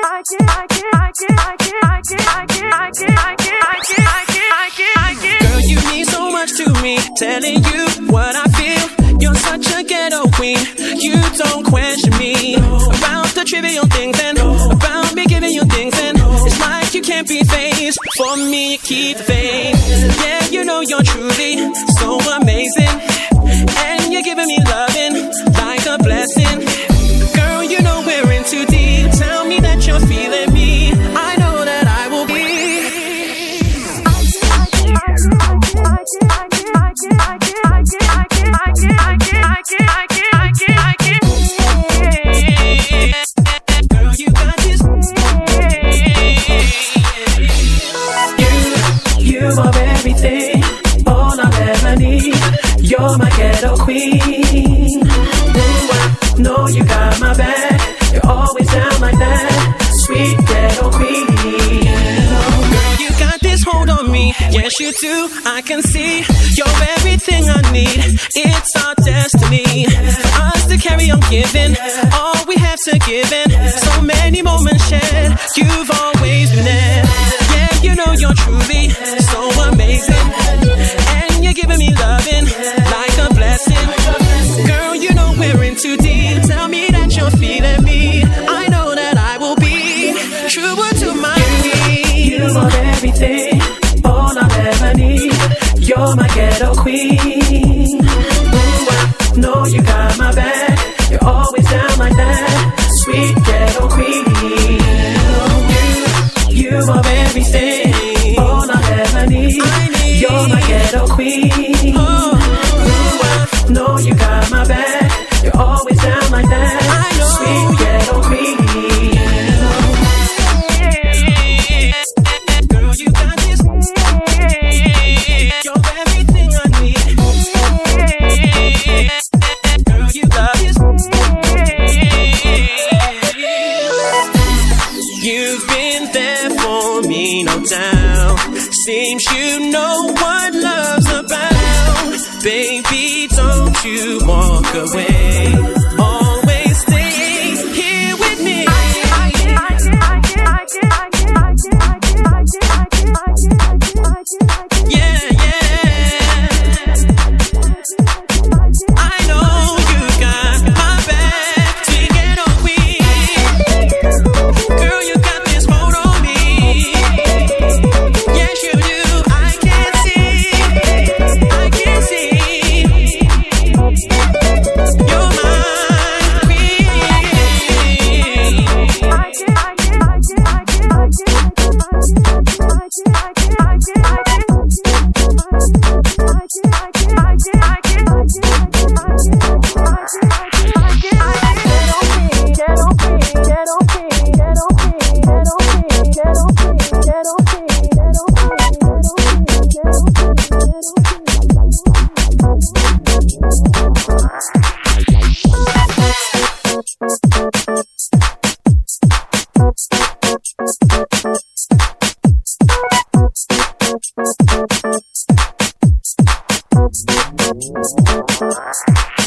Girl, you mean so much to me. Telling you what I feel. You're such a ghetto queen. You don't question me about the trivial things and about me giving you things, and it's like you can't be phased. For me, you keep the faith. Yeah, you know you're truly so amazing, and you're giving me loving like a blessing. Girl, you know we're in too deep. Tell me that you're feeling me. I know that I will be. Girl, you got this. You are everything, all I'll ever need. You're my ghetto queen. Ooh, I know you got my back. You're always down like that. Sweet ghetto queen. Girl, you got this hold on me. Yes, you do. I can see you're everything I need. It's our destiny for us to carry on giving all we have to give, and so many moments shared. You've always been there. Yeah, you know you're truly so amazing, and you're giving me loving like a blessing. Girl, you know we're in too deep. Tell me that you're feeling me. I know that I will be true to my need. You are everything, all I'll ever need. You're my ghetto queen. Ooh, I know you got my back. You're always down like that. Sweet ghetto queen. You are everything, all I'll ever need. You're my ghetto queen. Ooh, I know you got my back. You're always down like that. Sweet ghetto queen. Girl, you got this. You're everything I need. Girl, you got this. You've been there for me, no doubt. Seems you know what love's about. Baby, don't you walk away. Always stay here with me. Yeah, yeah. I know you got my back. Sweet ghetto queen. Girl, you got this hold on me. Yes, you do. I can see. I can see. You're my queen.